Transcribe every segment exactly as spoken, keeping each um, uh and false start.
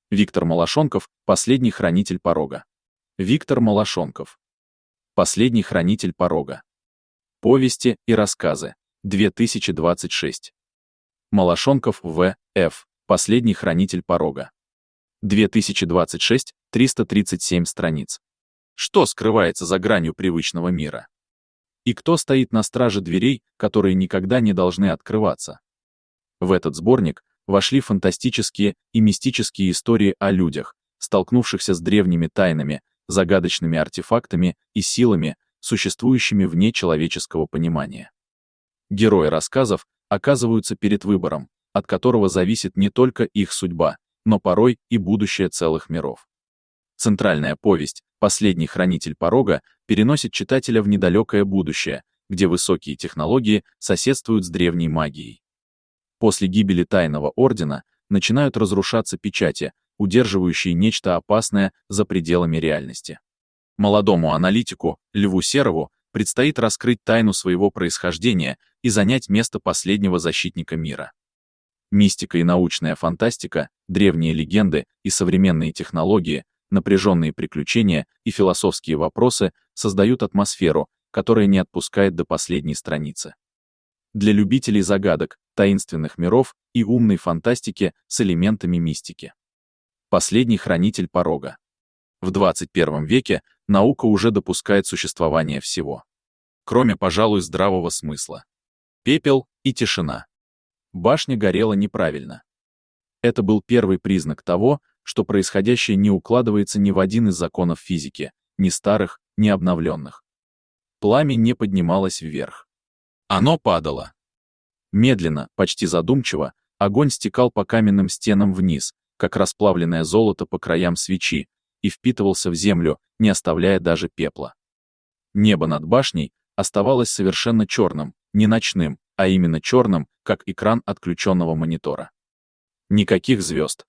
Виктор Малашонков, последний хранитель порога. Виктор Малашонков. Последний хранитель порога. Повести и рассказы. две тысячи двадцать шесть. Малашонков В. Ф. Последний хранитель порога. две тысячи двадцать шесть, триста тридцать семь страниц. Что скрывается за гранью привычного мира? И кто стоит на страже дверей, которые никогда не должны открываться? В этот сборник вошли фантастические и мистические истории о людях, столкнувшихся с древними тайнами, загадочными артефактами и силами, существующими вне человеческого понимания. Герои рассказов оказываются перед выбором, от которого зависит не только их судьба, но порой и будущее целых миров. Центральная повесть «Последний хранитель порога» переносит читателя в недалекое будущее, где высокие технологии соседствуют с древней магией. После гибели Тайного Ордена начинают разрушаться печати, удерживающие нечто опасное за пределами реальности. Молодому аналитику, Льву Серову, предстоит раскрыть тайну своего происхождения и занять место последнего защитника мира. Мистика и научная фантастика, древние легенды и современные технологии, напряженные приключения и философские вопросы создают атмосферу, которая не отпускает до последней страницы. Для любителей загадок, таинственных миров и умной фантастики с элементами мистики. Последний хранитель порога. В двадцать первом веке наука уже допускает существование всего, кроме, пожалуй, здравого смысла. Пепел и тишина. Башня горела неправильно. Это был первый признак того, что происходящее не укладывается ни в один из законов физики, ни старых, ни обновленных. Пламя не поднималось вверх. Оно падало. Медленно, почти задумчиво, огонь стекал по каменным стенам вниз, как расплавленное золото по краям свечи, и впитывался в землю, не оставляя даже пепла. Небо над башней оставалось совершенно черным, не ночным, а именно черным, как экран отключенного монитора. Никаких звезд.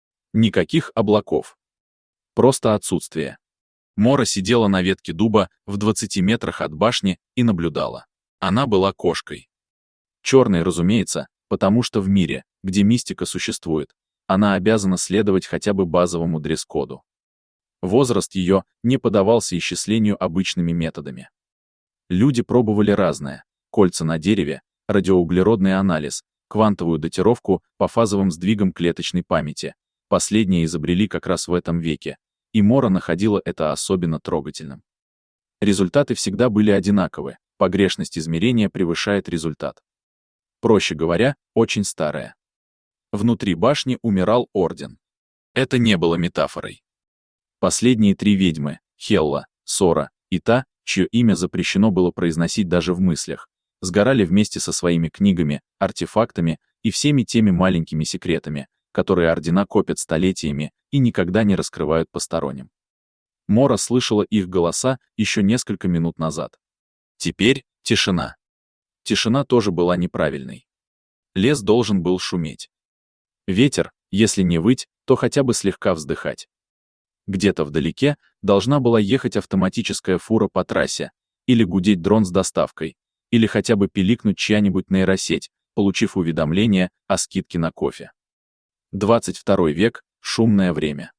Никаких облаков. Просто отсутствие. Мора сидела на ветке дуба в двадцати метрах от башни и наблюдала. Она была кошкой. Черной, разумеется, потому что в мире, где мистика существует, она обязана следовать хотя бы базовому дресс-коду. Возраст ее не поддавался исчислению обычными методами. Люди пробовали разное: кольца на дереве, радиоуглеродный анализ, квантовую датировку по фазовым сдвигам клеточной памяти. Последние изобрели как раз в этом веке, и Мора находила это особенно трогательным. Результаты всегда были одинаковы, погрешность измерения превышает результат. Проще говоря, очень старая. Внутри башни умирал Орден. Это не было метафорой. Последние три ведьмы — Хелла, Сора и та, чье имя запрещено было произносить даже в мыслях, сгорали вместе со своими книгами, артефактами и всеми теми маленькими секретами, которые ордена копят столетиями и никогда не раскрывают посторонним. Мора слышала их голоса еще несколько минут назад. Теперь тишина. Тишина тоже была неправильной. Лес должен был шуметь. Ветер, если не выть, то хотя бы слегка вздыхать. Где-то вдалеке должна была ехать автоматическая фура по трассе, или гудеть дрон с доставкой, или хотя бы пиликнуть чья-нибудь нейросеть, получив уведомление о скидке на кофе. двадцать второй век — шумное время.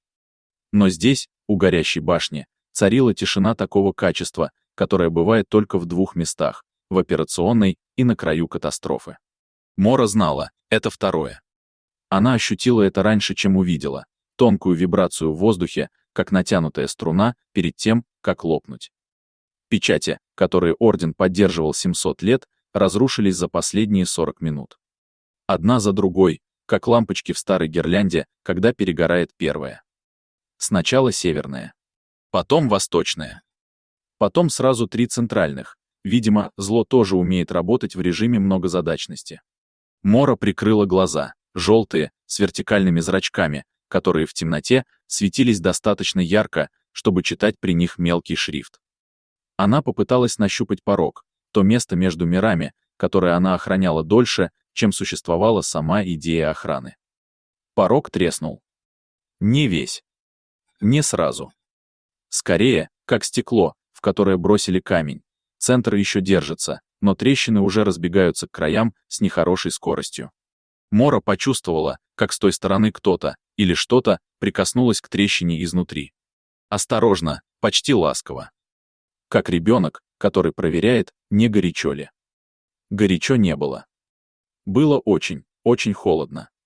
Но здесь, у горящей башни, царила тишина такого качества, которая бывает только в двух местах — в операционной и на краю катастрофы. Мора знала, это второе. Она ощутила это раньше, чем увидела, тонкую вибрацию в воздухе, как натянутая струна, перед тем, как лопнуть. Печати, которые Орден поддерживал семьсот лет, разрушились за последние сорок минут. Одна за другой, как лампочки в старой гирлянде, когда перегорает первая. Сначала северная. Потом восточная. Потом сразу три центральных. Видимо, зло тоже умеет работать в режиме многозадачности. Мора прикрыла глаза, желтые, с вертикальными зрачками, которые в темноте светились достаточно ярко, чтобы читать при них мелкий шрифт. Она попыталась нащупать порог, то место между мирами, которое она охраняла дольше, чем существовала сама идея охраны. Порог треснул. Не весь. Не сразу. Скорее, как стекло, в которое бросили камень. Центр еще держится, но трещины уже разбегаются к краям с нехорошей скоростью. Мора почувствовала, как с той стороны кто-то или что-то прикоснулось к трещине изнутри. Осторожно, почти ласково. Как ребенок, который проверяет, не горячо ли. Горячо не было. Было очень, очень холодно.